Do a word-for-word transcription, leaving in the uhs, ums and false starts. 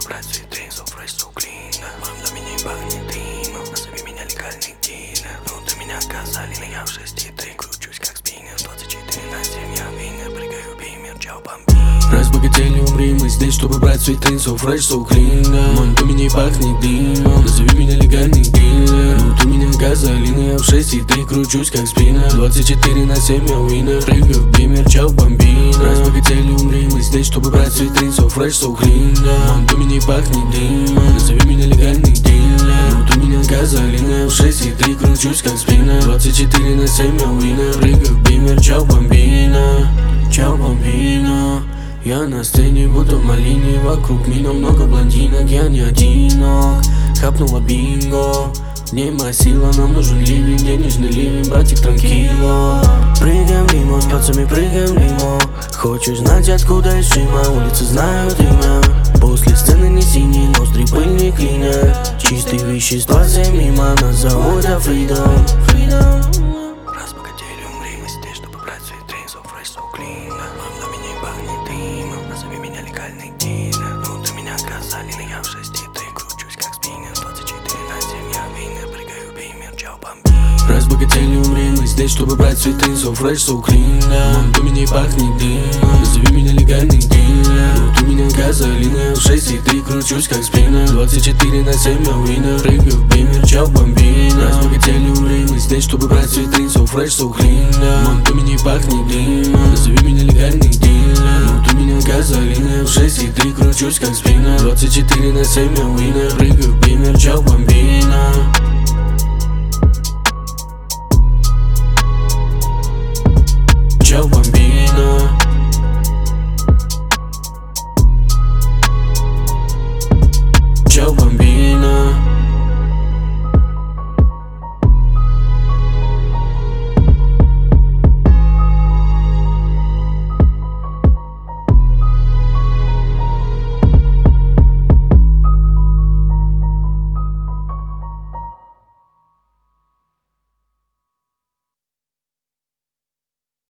брать цветы, so fresh, so clean. Мам, на меня пахнет дымом, назови меня легальный дилер. Внутри меня казали, но я в шести, ты кручусь как спиннер. Двадцать четыре на семь я винер, прыгаю бимер, чао бомбина. Разбогатели, умри, мы здесь, чтобы брать цветы, so fresh, so clean. Мам, на меня пахнет дымом, назови меня легальный дилер. Внутри меня казали, но я в шести, ты кручусь как спиннер. Двадцать четыре на семь я винер, прыгаю в бимер, чао бомбина. Разбогатели, умри, мы здесь, чтобы брать цветы, so fresh, so clean. Мам, на меня пахнет дымом, назови меня легальный дилер. Внутри меня казали, но я в шести, ты кручусь как спиннер. Двадцать четыре на семь я винер, прыгаю в бимер, чао бомбина. Чао бомбина. Я на сцене, будто в малине. Вокруг меня много блондинок, я не одинок. Хапнула бинго. Не моя сила, нам нужен ливень, денежный ливень, братик, транкило. Прыгаем мимо, с пацами прыгаем мимо. Хочешь знать, откуда из Шима? Улицы знают имя. После сцены не синий, ноздри пыльный клинят. Чистые вещества все мимо, нас зовут Freedom. Разбогатели, умри, мы здесь, чтобы брать цветы, so fresh, so clean. Мам, на меня пахнет дымом, назови меня легальный дилер. Внутри меня казали, но я в шести, ты кручусь как спиннер. Двадцать четыре на семь я винер, прыгаю бимер, чао бомбина. Разбогатели, умри, мы здесь, чтобы брать цветы, so fresh, so clean. Мам, на меня пахнет дымом, назови меня легальный дилер. Внутри меня казали, но я в шести, ты кручусь как спиннер. Двадцать четыре на семь я винер, прыгаю в бимер, чао бомбина. Разбогатели, умри, мы здесь, чтобы брать цветы, so fresh, so clean. Мам, на меня пахнет дымом, назови меня легальный дилер. Внутри меня казали, но я в шести, ты кручусь как спиннер. Двадцать четыре на семь я винер, прыгаю в бимер, чао бомбина. Чао бомбина.